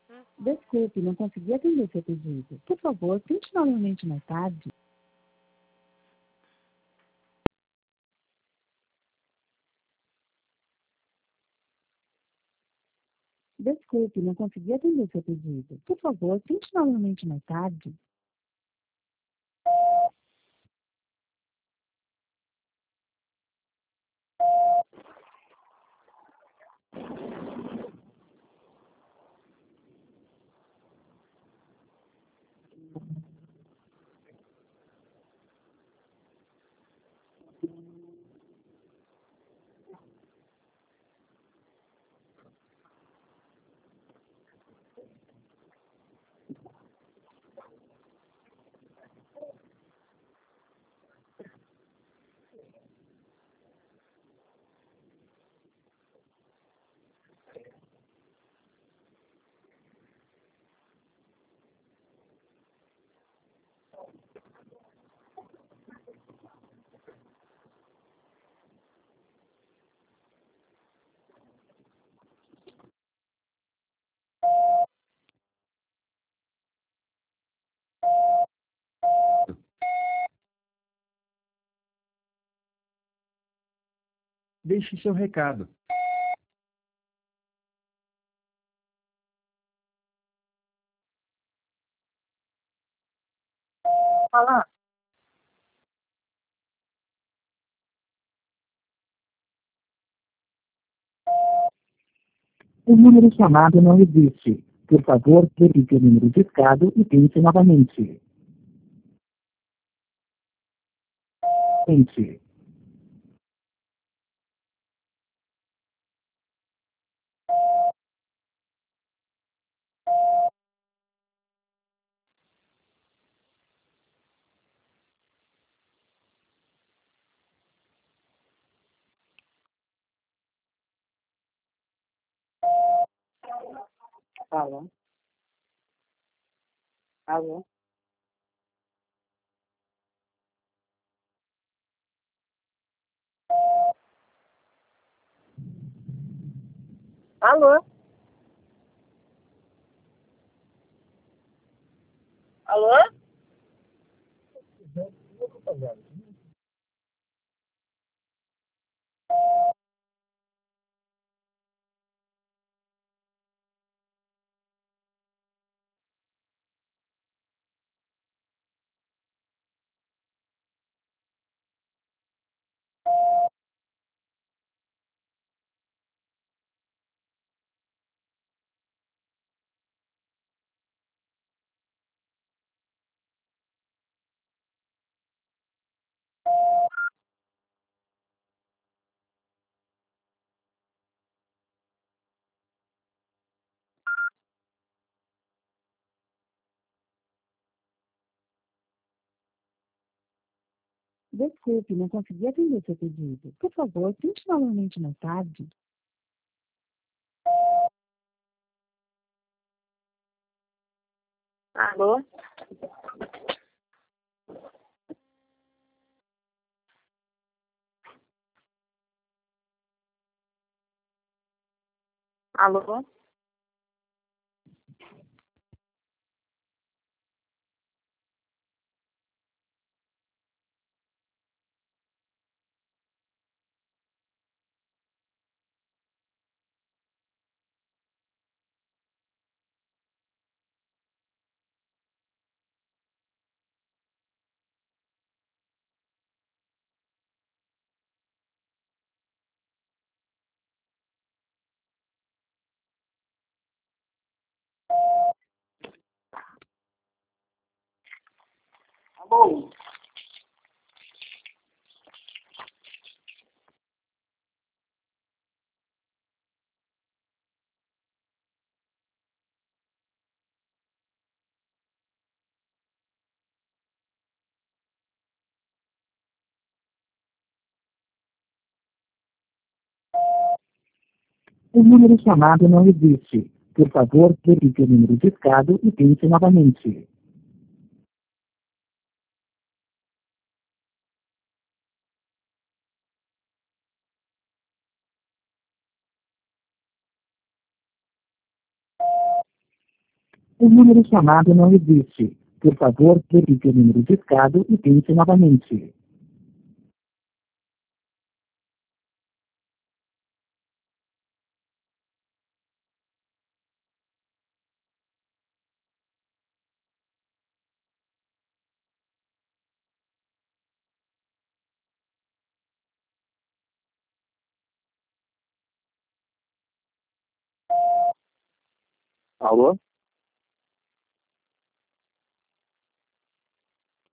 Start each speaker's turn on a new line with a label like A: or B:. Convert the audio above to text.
A: Desculpe, não consegui atender seu pedido. Por favor, tente novamente mais tarde. Desculpe, não consegui atender seu pedido. Por favor, tente novamente mais tarde.
B: Deixe seu recado.
C: Falar.
A: O número chamado não existe. Por favor, repita o número discado e tente novamente. Tente.
C: Alô? Alô? Alô? Alô?
A: Desculpe, não consegui atender seu pedido. Por favor, tente novamente mais tarde.
C: Alô? Alô? Alô?
A: O número chamado não existe. Por favor, repita o número discado e tente novamente. O número chamado não existe. Por favor, repita o número discado e tente novamente.
C: Alô?